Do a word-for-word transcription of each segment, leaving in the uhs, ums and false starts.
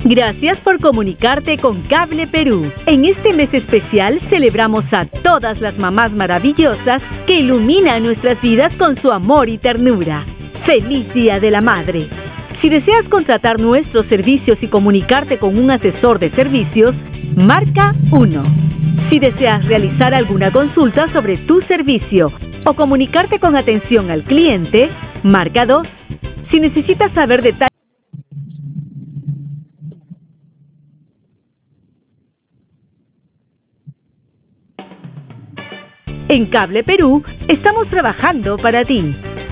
Gracias por comunicarte con Cable Perú. En este mes especial celebramos a todas las mamás maravillosas que iluminan nuestras vidas con su amor y ternura. ¡Feliz Día de la Madre! Si deseas contratar nuestros servicios y comunicarte con un asesor de servicios, marca uno. Si deseas realizar alguna consulta sobre tu servicio o comunicarte con atención al cliente, marca dos. Si necesitas saber detalles en Cable Perú, estamos trabajando para ti.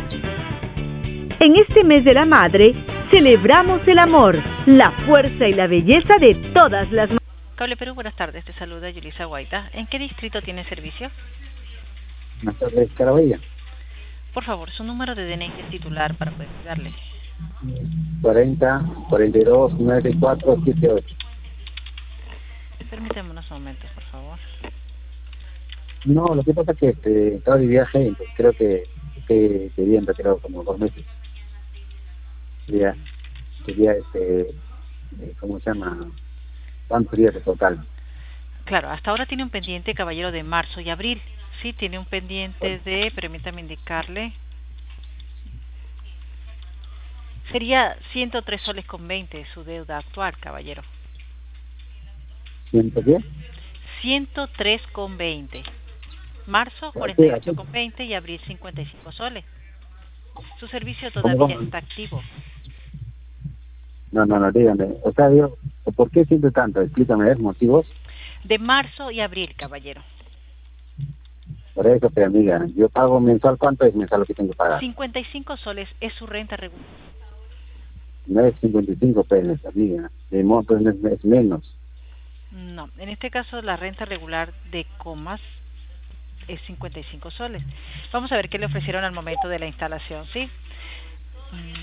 En este mes de la madre, celebramos el amor, la fuerza y la belleza de todas las madres. Cable Perú, buenas tardes. Te saluda Yulisa Guaita. ¿En qué distrito tiene servicio? Buenas tardes, Carabella. Por favor, su número de D N I es titular para poder darle. cuarenta, cuarenta y dos, noventa y cuatro, setenta y ocho. Permíteme unos momentos, por favor. No, lo que pasa es que este, estaba de viaje, entonces creo que, que, que bien retirado como dos meses. Quería, quería este, eh, ¿cómo se llama? ¿Cuánto sería de total? Claro, hasta ahora tiene un pendiente, caballero, de marzo y abril. Sí, tiene un pendiente de, permítame indicarle, sería ciento tres soles con veinte su deuda actual, caballero. ¿Ciento qué? ciento tres con veinte. Marzo cuarenta y ocho con veinte y abril cincuenta y cinco soles. Su servicio todavía está activo. No, no, no, dígame. O sea, digo, ¿por qué siento tanto? Explícame, ¿es motivos? De marzo y abril, caballero. Por eso, pero amiga, yo pago mensual, ¿cuánto es mensual lo que tengo que pagar? cincuenta y cinco soles es su renta regular. No es cincuenta y cinco pesos, amiga. De monto es, es menos. No, en este caso la renta regular de comas es cincuenta y cinco soles. Vamos a ver qué le ofrecieron al momento de la instalación, ¿sí?